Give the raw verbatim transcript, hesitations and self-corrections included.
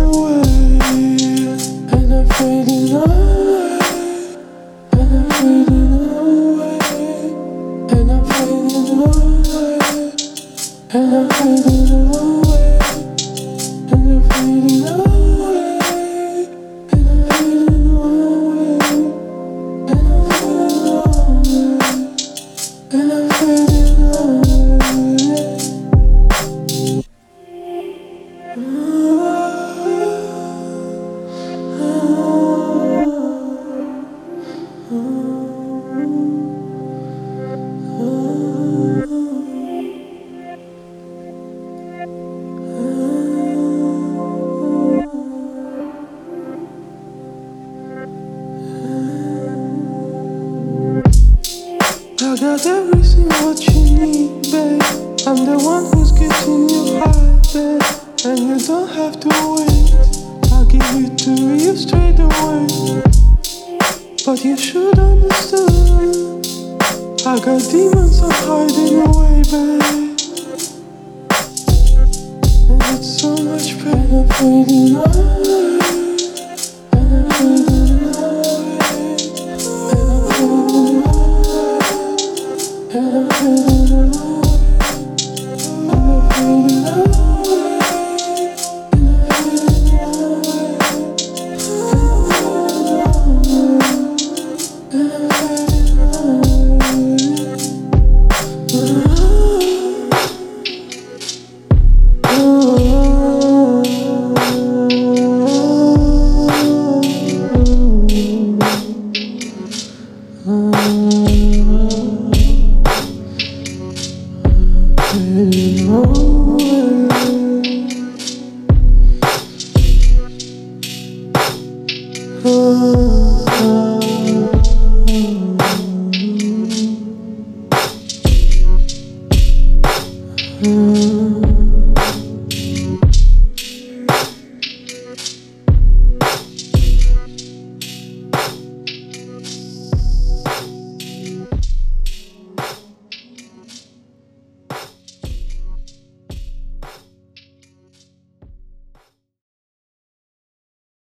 away, and I'm fading away, and I'm fading away, and I'm fading away, and I'm fading away, and I'm fading away, and I'm fading away, and I'm fading away, and I'm fading away. I got everything what you need, babe. I'm the one who's getting you high, babe. And you don't have to wait. I'll give it to you straight away. But you should understand, I got demons I'm hiding away, babe. And it's so much pain I'm fading away.